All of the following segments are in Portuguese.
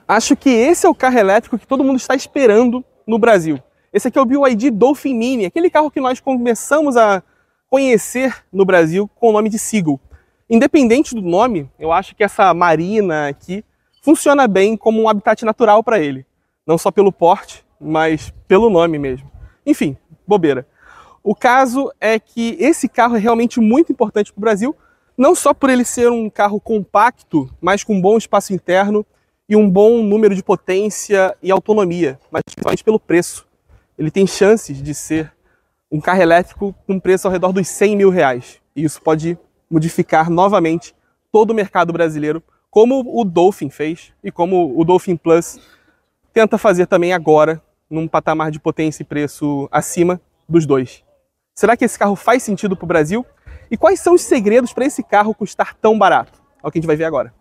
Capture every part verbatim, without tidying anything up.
Acho que esse é o carro elétrico que todo mundo está esperando no Brasil. Esse aqui é o B Y D Dolphin Mini, aquele carro que nós começamos a conhecer no Brasil com o nome de Seagull. Independente do nome, eu acho que essa marina aqui funciona bem como um habitat natural para ele. Não só pelo porte, mas pelo nome mesmo. Enfim, bobeira. O caso é que esse carro é realmente muito importante para o Brasil, não só por ele ser um carro compacto, mas com um bom espaço interno e um bom número de potência e autonomia, mas principalmente pelo preço. Ele tem chances de ser um carro elétrico com preço ao redor dos cem mil reais. E isso pode modificar novamente todo o mercado brasileiro, como o Dolphin fez e como o Dolphin Plus tenta fazer também agora, num patamar de potência e preço acima dos dois. Será que esse carro faz sentido para o Brasil? E quais são os segredos para esse carro custar tão barato? É o que a gente vai ver agora.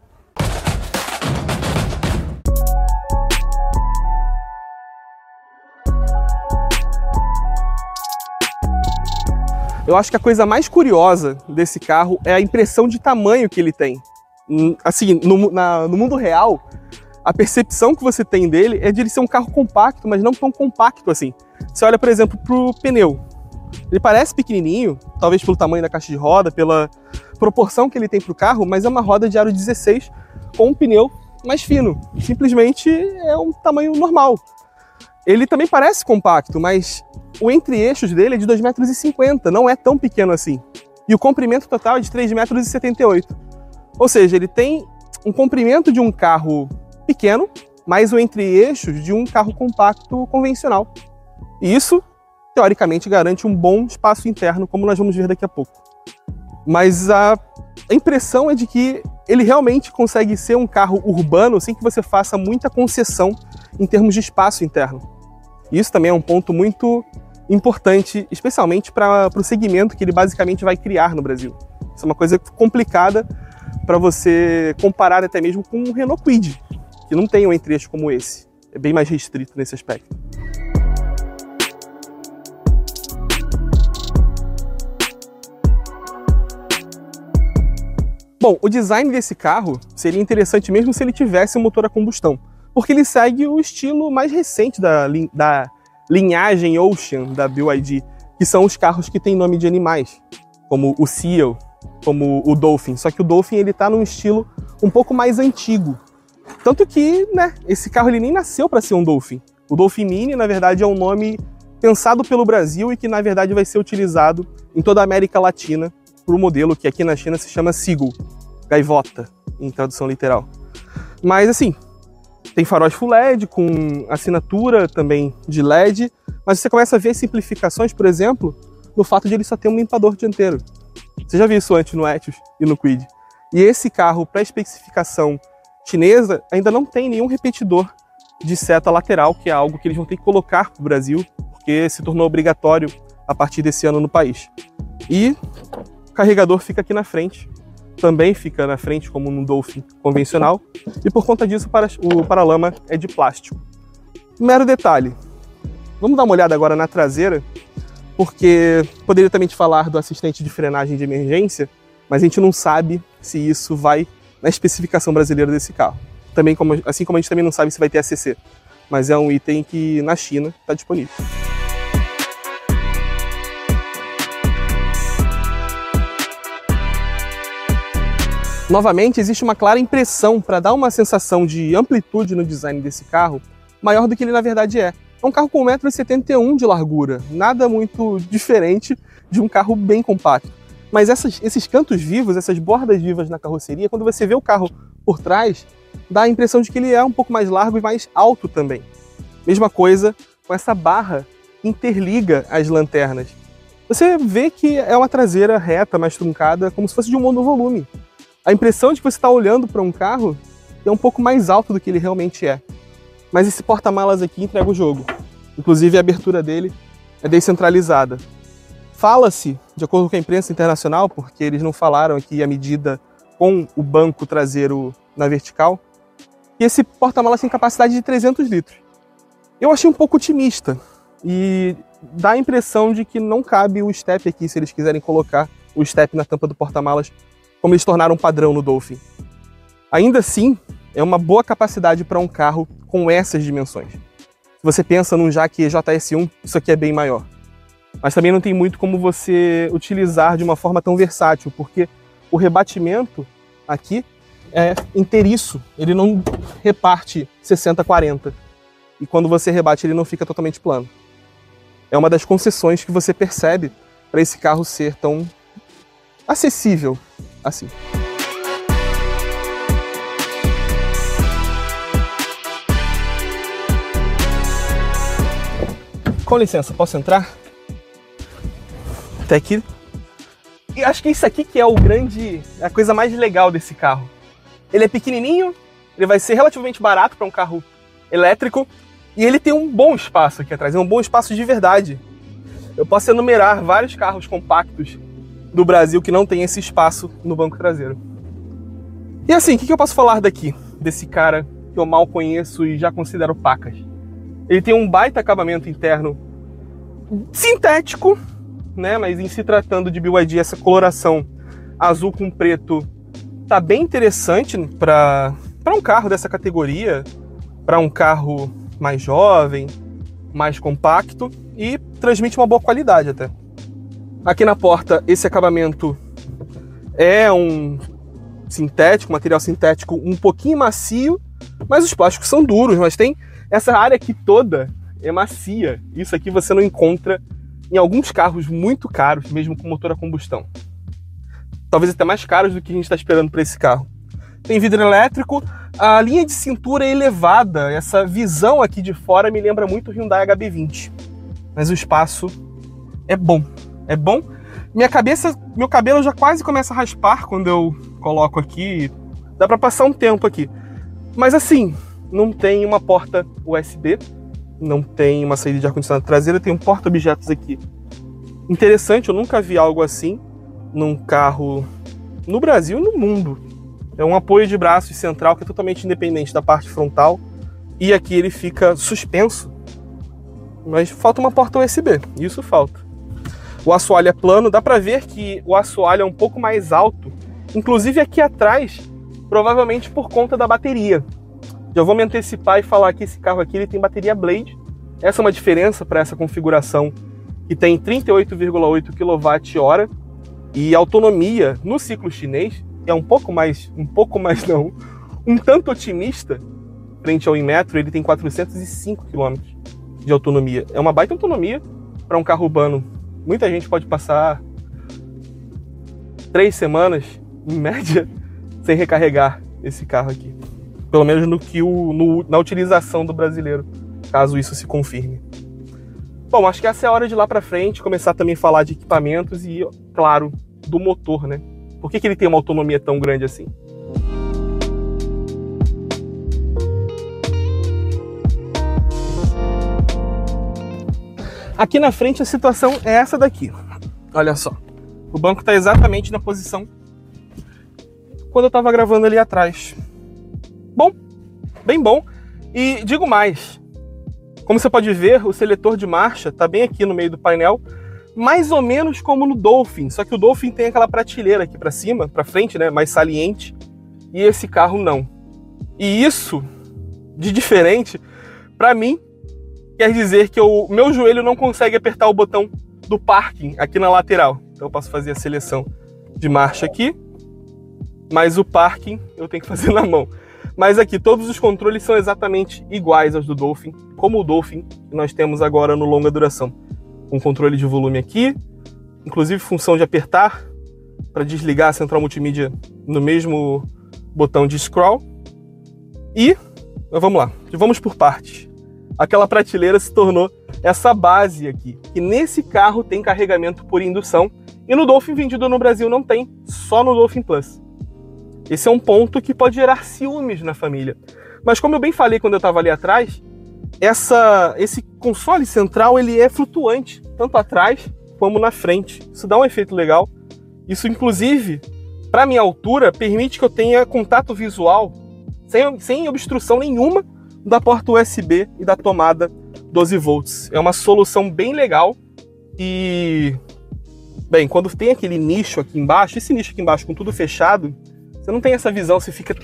Eu acho que a coisa mais curiosa desse carro é a impressão de tamanho que ele tem. Assim, no, na, no mundo real, a percepção que você tem dele é de ele ser um carro compacto, mas não tão compacto assim. Você olha, por exemplo, para o pneu. Ele parece pequenininho, talvez pelo tamanho da caixa de roda, pela proporção que ele tem para o carro, mas é uma roda de aro dezesseis com um pneu mais fino. Simplesmente é um tamanho normal. Ele também parece compacto, mas o entre-eixos dele é de dois metros e cinquenta, não é tão pequeno assim. E o comprimento total é de três metros e setenta e oito. Ou seja, ele tem um comprimento de um carro pequeno, mais o entre-eixos de um carro compacto convencional. E isso, teoricamente, garante um bom espaço interno, como nós vamos ver daqui a pouco. Mas a impressão é de que ele realmente consegue ser um carro urbano sem que você faça muita concessão em termos de espaço interno. Isso também é um ponto muito importante, especialmente para o segmento que ele basicamente vai criar no Brasil. Isso é uma coisa complicada para você comparar até mesmo com o Renault Kwid, que não tem um entre-eixo como esse. É bem mais restrito nesse aspecto. Bom, o design desse carro seria interessante mesmo se ele tivesse um motor a combustão, porque ele segue o estilo mais recente da, da linhagem Ocean da B Y D, que são os carros que têm nome de animais, como o Seal, como o Dolphin. Só que o Dolphin ele tá num estilo um pouco mais antigo. Tanto que, né, esse carro ele nem nasceu para ser um Dolphin. O Dolphin Mini, na verdade, é um nome pensado pelo Brasil e que, na verdade, vai ser utilizado em toda a América Latina para o modelo que aqui na China se chama Seagull, gaivota, em tradução literal. Mas, assim, tem faróis Full L E D, com assinatura também de L E D, mas você começa a ver simplificações, por exemplo, no fato de ele só ter um limpador dianteiro. Você já viu isso antes no Etios e no Kwid. E esse carro, para especificação chinesa, ainda não tem nenhum repetidor de seta lateral, que é algo que eles vão ter que colocar para o Brasil, porque se tornou obrigatório a partir desse ano no país. E o carregador fica aqui na frente, também fica na frente como no Dolphin convencional, e por conta disso o paralama é de plástico. Mero detalhe, vamos dar uma olhada agora na traseira, porque poderia também te falar do assistente de frenagem de emergência, mas a gente não sabe se isso vai na especificação brasileira desse carro. Também como, assim como a gente também não sabe se vai ter A C C, mas é um item que na China está disponível. Novamente, existe uma clara impressão para dar uma sensação de amplitude no design desse carro maior do que ele na verdade é. É um carro com um metro e setenta e um de largura, nada muito diferente de um carro bem compacto. Mas essas, esses cantos vivos, essas bordas vivas na carroceria, quando você vê o carro por trás, dá a impressão de que ele é um pouco mais largo e mais alto também. Mesma coisa com essa barra que interliga as lanternas. Você vê que é uma traseira reta, mais truncada, como se fosse de um monovolume. A impressão de que você está olhando para um carro é um pouco mais alto do que ele realmente é. Mas esse porta-malas aqui entrega o jogo. Inclusive a abertura dele é descentralizada. Fala-se, de acordo com a imprensa internacional, porque eles não falaram aqui a medida com o banco traseiro na vertical, que esse porta-malas tem capacidade de trezentos litros. Eu achei um pouco otimista e dá a impressão de que não cabe o step aqui, se eles quiserem colocar o step na tampa do porta-malas, como eles tornaram padrão no Dolphin. Ainda assim, é uma boa capacidade para um carro com essas dimensões. Se você pensa num Jaque J S um, isso aqui é bem maior. Mas também não tem muito como você utilizar de uma forma tão versátil, porque o rebatimento aqui é inteiriço, ele não reparte sessenta a quarenta. E quando você rebate, ele não fica totalmente plano. É uma das concessões que você percebe para esse carro ser tão acessível assim. Com licença, posso entrar? Até aqui. E acho que isso aqui que é o grande, a coisa mais legal desse carro. Ele é pequenininho, ele vai ser relativamente barato para um carro elétrico e ele tem um bom espaço aqui atrás, é um bom espaço de verdade. Eu posso enumerar vários carros compactos do Brasil que não tem esse espaço no banco traseiro. E assim, o que eu posso falar daqui, desse cara que eu mal conheço e já considero pacas? Ele tem um baita acabamento interno sintético, né? Mas em se tratando de B Y D, essa coloração azul com preto tá bem interessante para para um carro dessa categoria, para um carro mais jovem, mais compacto e transmite uma boa qualidade até. Aqui na porta, esse acabamento é um sintético, material sintético um pouquinho macio, mas os plásticos são duros, mas tem essa área aqui toda é macia. Isso aqui você não encontra em alguns carros muito caros, mesmo com motor a combustão. Talvez até mais caros do que a gente está esperando para esse carro. Tem vidro elétrico, a linha de cintura é elevada, essa visão aqui de fora me lembra muito o Hyundai H B vinte. Mas o espaço é bom, é bom. Minha cabeça, meu cabelo já quase começa a raspar quando eu coloco aqui, dá para passar um tempo aqui. Mas assim, não tem uma porta U S B, não tem uma saída de ar-condicionado traseira, tem um porta-objetos aqui. Interessante, eu nunca vi algo assim num carro no Brasil e no mundo. É um apoio de braços central que é totalmente independente da parte frontal e aqui ele fica suspenso. Mas falta uma porta U S B, isso falta. O assoalho é plano, dá pra ver que o assoalho é um pouco mais alto, inclusive aqui atrás, provavelmente por conta da bateria. Já vou me antecipar e falar que esse carro aqui ele tem bateria Blade. Essa é uma diferença para essa configuração que tem trinta e oito vírgula oito quilowatt-hora e autonomia no ciclo chinês é um pouco mais, um pouco mais não, um tanto otimista frente ao Inmetro, ele tem quatrocentos e cinco quilômetros de autonomia. É uma baita autonomia para um carro urbano. Muita gente pode passar três semanas, em média, sem recarregar esse carro aqui. Pelo menos no que o, no, na utilização do brasileiro, caso isso se confirme. Bom, acho que essa é a hora de ir lá para frente, começar também a falar de equipamentos e, claro, do motor, né? Por que que ele tem uma autonomia tão grande assim? Aqui na frente a situação é essa daqui. Olha só. O banco está exatamente na posição quando eu estava gravando ali atrás. Bom, bem bom. E digo mais. Como você pode ver, o seletor de marcha está bem aqui no meio do painel, mais ou menos como no Dolphin, só que o Dolphin tem aquela prateleira aqui para cima, para frente, né, mais saliente, e esse carro não. E isso, de diferente, para mim, quer dizer que o meu joelho não consegue apertar o botão do parking aqui na lateral. Então eu posso fazer a seleção de marcha aqui, mas o parking eu tenho que fazer na mão. Mas aqui todos os controles são exatamente iguais aos do Dolphin, como o Dolphin que nós temos agora no longa duração. Um controle de volume aqui, inclusive função de apertar para desligar a central multimídia no mesmo botão de scroll. E vamos lá, vamos por partes. Aquela prateleira se tornou essa base aqui, que nesse carro tem carregamento por indução e no Dolphin vendido no Brasil não tem, só no Dolphin Plus. Esse é um ponto que pode gerar ciúmes na família. Mas como eu bem falei quando eu estava ali atrás, essa, esse console central ele é flutuante, tanto atrás como na frente. Isso dá um efeito legal. Isso, inclusive, para minha altura, permite que eu tenha contato visual sem, sem obstrução nenhuma da porta U S B e da tomada doze volts. É uma solução bem legal e, bem, quando tem aquele nicho aqui embaixo, esse nicho aqui embaixo com tudo fechado, você não tem essa visão, você fica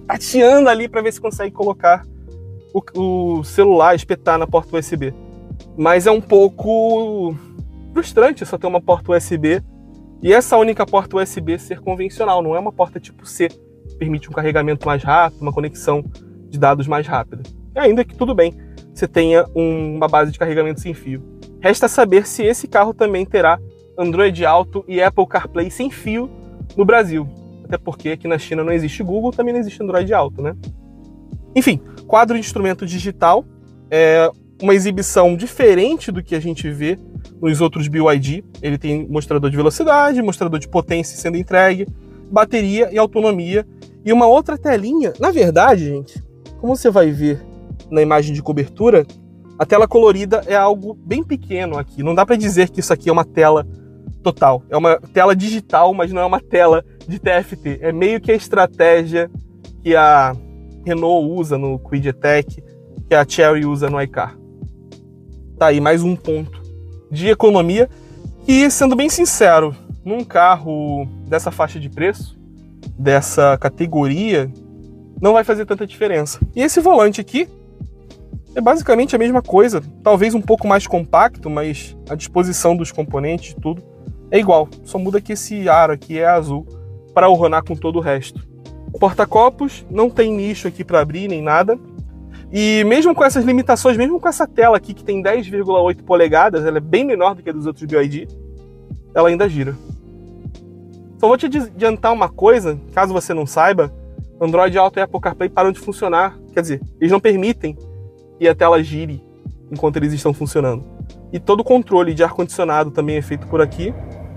tateando ali para ver se consegue colocar o, o celular, espetar na porta U S B. Mas é um pouco frustrante só ter uma porta U S B e essa única porta U S B ser convencional, não é uma porta tipo C, que permite um carregamento mais rápido, uma conexão de dados mais rápida. E ainda que tudo bem, você tenha um, uma base de carregamento sem fio. Resta saber se esse carro também terá Android Auto e Apple CarPlay sem fio no Brasil. Até porque aqui na China não existe Google, também não existe Android Auto, né? Enfim, quadro de instrumento digital, é uma exibição diferente do que a gente vê nos outros B Y D. Ele tem mostrador de velocidade, mostrador de potência sendo entregue, bateria e autonomia. E uma outra telinha. Na verdade, gente, como você vai ver na imagem de cobertura, a tela colorida é algo bem pequeno aqui. Não dá para dizer que isso aqui é uma tela total. É uma tela digital, mas não é uma tela de T F T. É meio que a estratégia que a Renault usa no Kwid E-Tech, que a Chery usa no iCar. Tá aí mais um ponto de economia que, sendo bem sincero, num carro dessa faixa de preço, dessa categoria, não vai fazer tanta diferença. E esse volante aqui é basicamente a mesma coisa, talvez um pouco mais compacto, mas a disposição dos componentes e tudo é igual. Só muda que esse aro aqui é azul para ornar com todo o resto. Porta-copos, não tem nicho aqui para abrir nem nada. E mesmo com essas limitações, mesmo com essa tela aqui que tem dez vírgula oito polegadas, ela é bem menor do que a dos outros B Y D, ela ainda gira. Só vou te adiantar uma coisa, caso você não saiba, Android Auto e Apple CarPlay param de funcionar. Quer dizer, eles não permitem que a tela gire enquanto eles estão funcionando. E todo o controle de ar-condicionado também é feito por aqui,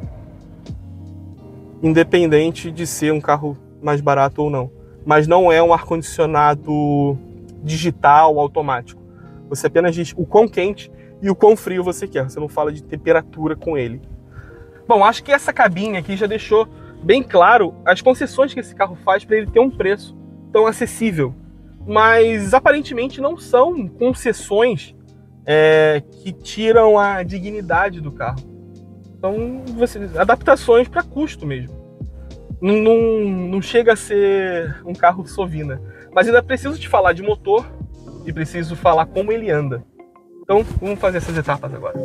independente de ser um carro mais barato ou não. Mas não é um ar-condicionado digital, automático. Você apenas diz o quão quente e o quão frio você quer. Você não fala de temperatura com ele. Bom, acho que essa cabine aqui já deixou bem claro as concessões que esse carro faz para ele ter um preço tão acessível. Mas aparentemente não são concessões é, que tiram a dignidade do carro. São você, adaptações para custo mesmo. Não, não, não chega a ser um carro Sovina. Mas ainda preciso te falar de motor e preciso falar como ele anda. Então vamos fazer essas etapas agora.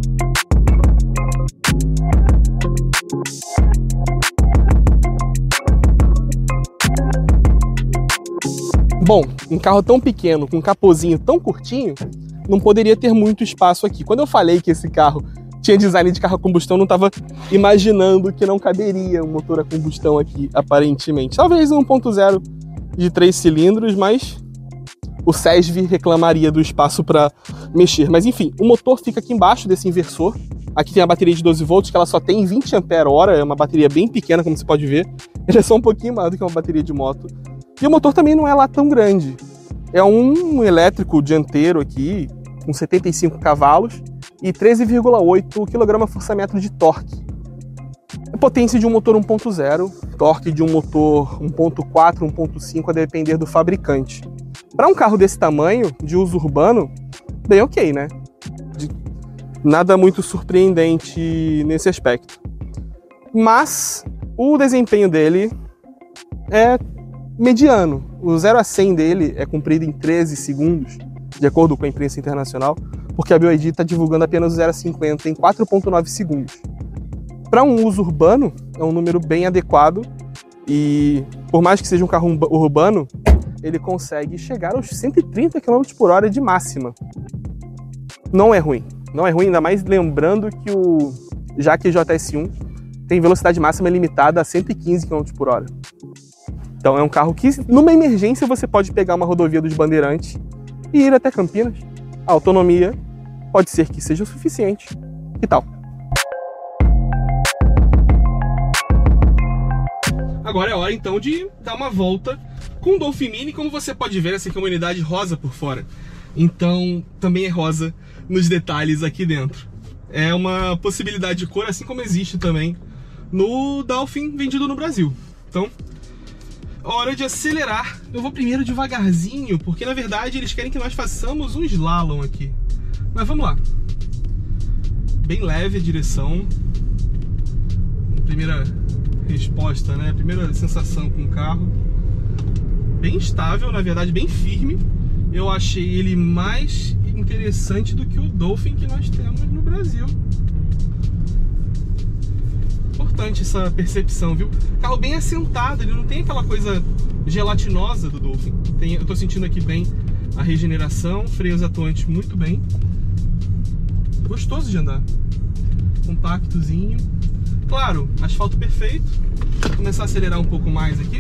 Bom, um carro tão pequeno, com um capozinho tão curtinho, não poderia ter muito espaço aqui. Quando eu falei que esse carro tinha design de carro a combustão, não estava imaginando que não caberia um motor a combustão aqui, aparentemente. Talvez um um ponto zero de três cilindros, mas o S E S V reclamaria do espaço para mexer. Mas enfim, o motor fica aqui embaixo desse inversor. Aqui tem a bateria de doze volts, que ela só tem vinte ampere-hora, é uma bateria bem pequena, como você pode ver. Ele é só um pouquinho maior do que uma bateria de moto. E o motor também não é lá tão grande. É um elétrico dianteiro aqui, com setenta e cinco cavalos e treze vírgula oito quilograma-força-metro de torque. A potência de um motor um ponto zero, torque de um motor um ponto quatro, um ponto cinco, a depender do fabricante. Para um carro desse tamanho, de uso urbano, bem ok, né? De... Nada muito surpreendente nesse aspecto. Mas o desempenho dele é mediano. O zero a cem dele é cumprido em treze segundos, de acordo com a imprensa internacional, porque a B Y D está divulgando apenas o zero a cinquenta em quatro ponto nove segundos. Para um uso urbano, é um número bem adequado e, por mais que seja um carro urbano, ele consegue chegar aos cento e trinta quilômetros por hora de máxima. Não é ruim. Não é ruim, ainda mais lembrando que o Jaque J S um tem velocidade máxima limitada a cento e quinze quilômetros por hora. Então é um carro que, numa emergência, você pode pegar uma rodovia dos Bandeirantes e ir até Campinas. A autonomia pode ser que seja o suficiente. Que tal? Agora é hora então de dar uma volta com o Dolphin Mini. Como você pode ver, essa aqui é uma unidade rosa por fora. Então também é rosa nos detalhes aqui dentro. É uma possibilidade de cor, assim como existe também no Dolphin vendido no Brasil. Então, hora de acelerar. Eu vou primeiro devagarzinho, porque na verdade eles querem que nós façamos um slalom aqui. Mas vamos lá. Bem leve a direção. Primeira resposta, né? Primeira sensação com o carro. bem estável, na verdade bem firme. Eu achei ele mais interessante do que o Dolphin que nós temos no Brasil. Importante essa percepção, viu? Carro bem assentado, ele não tem aquela coisa gelatinosa do Dolphin. Tem, eu tô sentindo aqui bem a regeneração, freios atuantes muito bem. Gostoso de andar. Compactozinho. Claro, asfalto perfeito. Vou começar a acelerar um pouco mais aqui.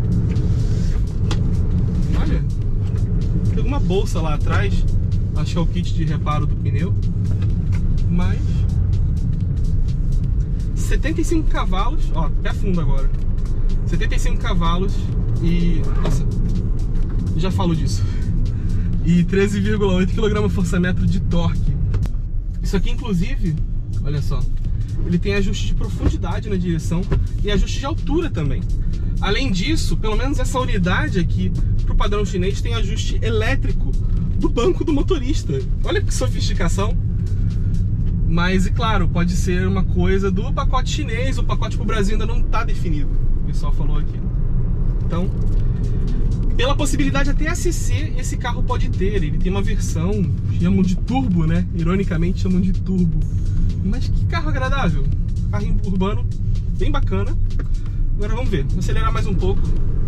Olha, tem alguma bolsa lá atrás. Acho que é o kit de reparo do pneu. Mas setenta e cinco cavalos, ó, pé fundo agora. setenta e cinco cavalos e... Nossa, já falo disso. E treze vírgula oito quilograma-força-metro de torque. Isso aqui, inclusive, olha só, ele tem ajuste de profundidade na direção e ajuste de altura também. Além disso, pelo menos essa unidade aqui, pro padrão chinês, tem ajuste elétrico do banco do motorista. Olha que sofisticação. Mas, e claro, pode ser uma coisa do pacote chinês, o pacote pro Brasil ainda não está definido. O pessoal falou aqui. Então, pela possibilidade até A C C, esse carro pode ter. Ele tem uma versão, chamam de turbo, né? Ironicamente chamam de turbo. Mas que carro agradável. Carro urbano, bem bacana. Agora vamos ver, vou acelerar mais um pouco.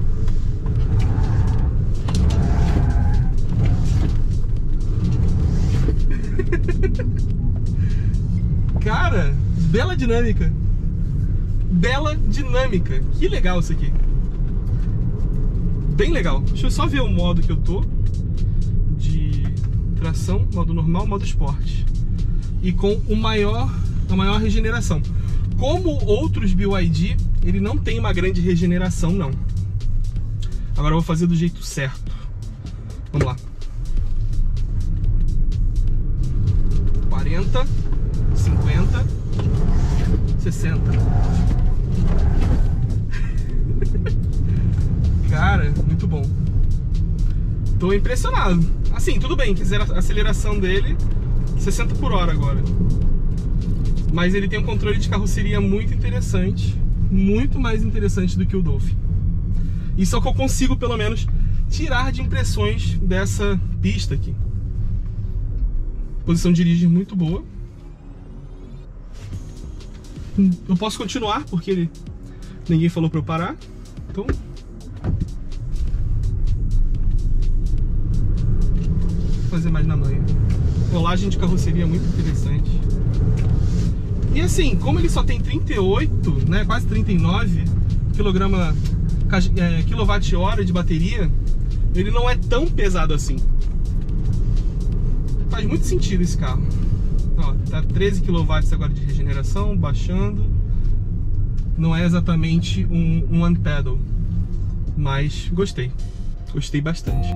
Cara, bela dinâmica. Bela dinâmica. Que legal isso aqui. Bem legal. Deixa eu só ver o modo que eu tô. De tração, modo normal, modo esporte. E com o maior, a maior regeneração. Como outros B Y D, ele não tem uma grande regeneração, não. Agora eu vou fazer do jeito certo. Vamos lá. quarenta, cinquenta, sessenta. Cara, muito bom. Tô impressionado. Assim, tudo bem, a aceleração dele sessenta por hora agora. Mas ele tem um controle de carroceria muito interessante. Muito mais interessante do que o Dolphin. Isso é o que eu consigo, pelo menos, tirar de impressões dessa pista aqui. Posição de dirigir muito boa. Eu posso continuar, porque ele... ninguém falou pra eu parar. Então... vou fazer mais na manhã. Rolagem de carroceria muito interessante. E assim, como ele só tem trinta e oito, né, quase trinta e nove quilograma, é, quilowatt-hora de bateria, ele não é tão pesado assim. Faz muito sentido esse carro. Ó, tá treze quilowatts agora de regeneração, baixando. Não é exatamente um, um one pedal, mas gostei. Gostei bastante.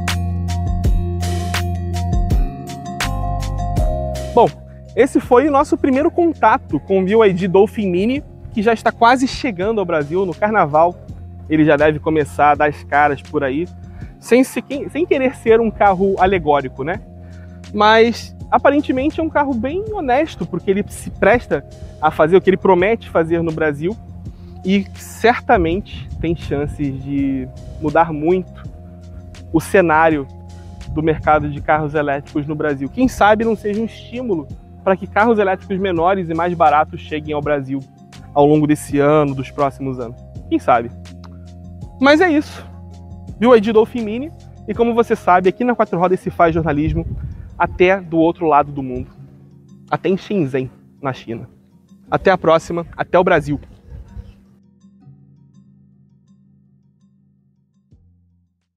Bom, esse foi o nosso primeiro contato com o B Y D Dolphin Mini, que já está quase chegando ao Brasil. No carnaval ele já deve começar a dar as caras por aí, sem, sem querer ser um carro alegórico, né? Mas aparentemente é um carro bem honesto, porque ele se presta a fazer o que ele promete fazer no Brasil e certamente tem chances de mudar muito o cenário do mercado de carros elétricos no Brasil. Quem sabe não seja um estímulo para que carros elétricos menores e mais baratos cheguem ao Brasil ao longo desse ano, dos próximos anos. Quem sabe? Mas é isso. B Y D Dolphin Mini. E como você sabe, aqui na Quatro Rodas se faz jornalismo até do outro lado do mundo. Até em Shenzhen, na China. Até a próxima. Até o Brasil.